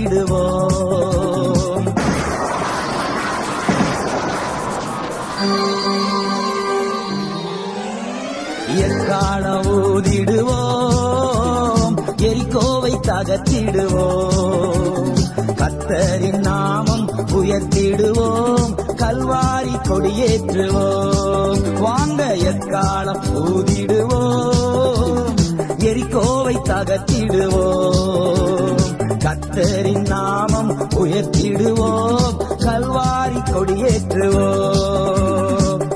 தகர்த்திடுவோம். எக்காலம் ஊதிடுவோம், எரிகோவை தகர்த்திடுவோம். கர்த்தரின் நாமம் உயர்த்திடுவோம், கல்வாரி கொடியேற்றுவோம். வாங்க எக்காலம் ஊதிடுவோம், எரிகோவை தகர்த்திடுவோம். கர்த்தரின் நாமம் உயர்த்திடுவோம், கல்வாரி கொடியேற்றுவோம்.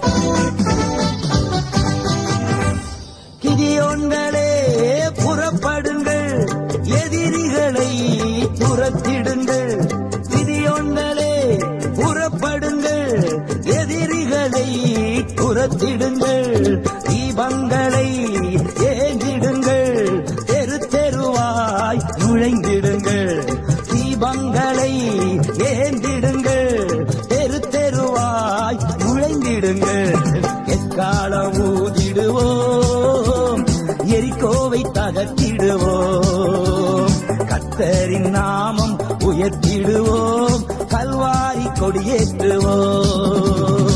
கிதியோன்களே புறப்படுங்கள், எதிரிகளை துரத்திடுங்கள். கிதியோன்களே புறப்படுங்கள், எதிரிகளை துரத்திடுங்கள். தீபங்களை ஏந்திடுங்கள், தெரு தெருவாய் நுழைந்திடுங்கள். தீபங்களை ஏந்திடுங்கள், தெரு தெருவாய் நுழைந்திடுங்கள். எக்காலம் ஊதிடுவோம், எரிகோவை தகர்த்திடுவோம். கர்த்தரின் நாமம் உயர்த்திடுவோம், கல்வாரி கொடியேற்றுவோம்.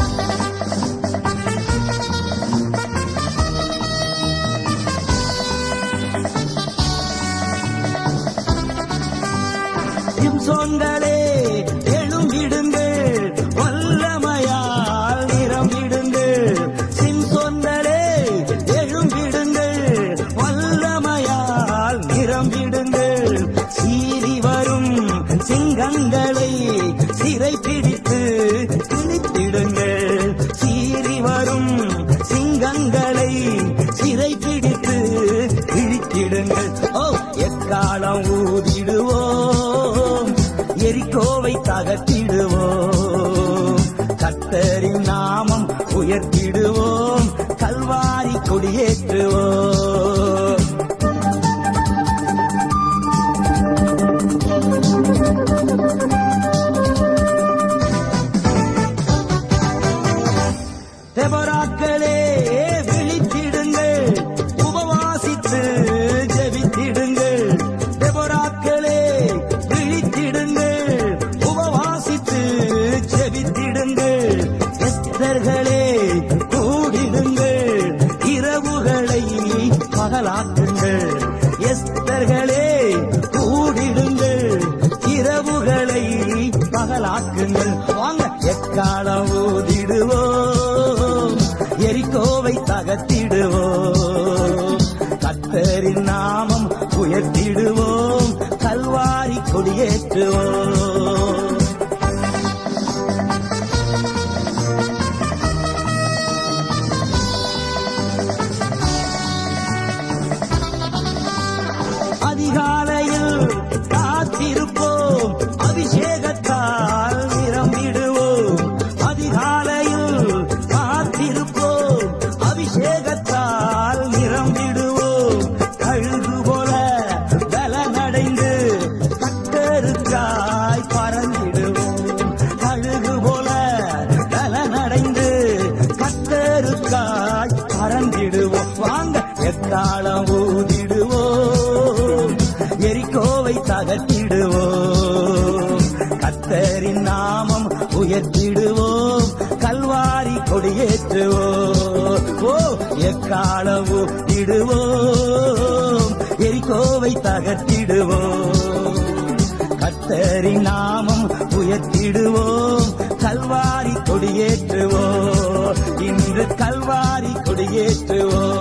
சிம்சோன்களே எழும்பிடுங்கள், வல்லமையால் நிரம்பிடுங்கள். சிம்சோன்களே எழும்பிடுங்கள், வல்லமையால் நிரம்பிடுங்கள். சீறி வரும் சிங்கங்களை சிறை பிடித்து கிழித்திடுங்கள். சீறி வரும் சிங்கங்களை சிறை பிடித்து கிழித்திடுங்கள். ஓ எக்காலம் ஊதிடுவோம், எரிகோவை தகர்த்திடுவோம். கர்த்தரின் நாமம் உயர்த்திடுவோம், கல்வாரி கொடியேற்றுவோம். தெபொராக்களே விழித்திடுங்கள், உபவாசித்து ஜெபித்திடுங்கள். தெபொராக்களே விழித்திடுங்கள், உபவாசித்து ஜெபித்திடுங்கள். எஸ்தர்களே கூடிடுங்கள், இரவுகளை பகலாக்குங்கள். எஸ்தர்களே கூடிடுங்கள், இரவுகளை பகலாக்குங்கள். வாங்க எக்காலம் ஊதிடுவோம், எரிகோவை தகர்த்திடுவோம். கர்த்தரின் நாமம் உயர்த்திடுவோம், கல்வாரி கொடியேற்றுவோம். அதிகாலையில் காத்திருப்போம், அபிஷேகத்தால் நிரம்பிடுவோம். அதிகாலையில் காத்திருப்போம், அபிஷேகத்தால் நிரம்பிடுவோம். கழுகு போல பலனடைந்து கர்த்தருக்காய் பறந்திடுவோம். கழுகு போல பலனடைந்து கர்த்தருக்காய் பறந்திடுவோம். வாங்க எக்காலம் ஊதிடுவோம், எரிகோவை தகர்த்திடுவோம். கர்த்தரின் நாமம் உயர்த்திடுவோம், கல்வாரி கொடியேற்றுவோம். ஓ எக்காலம் ஊதிடுவோம், எரிகோவை தகர்த்திடுவோம். கர்த்தரின் நாமம் உயர்த்திடுவோம், கல்வாரி கொடியேற்றுவோம். இன்று கல்வாரி கொடியேற்றுவோம்.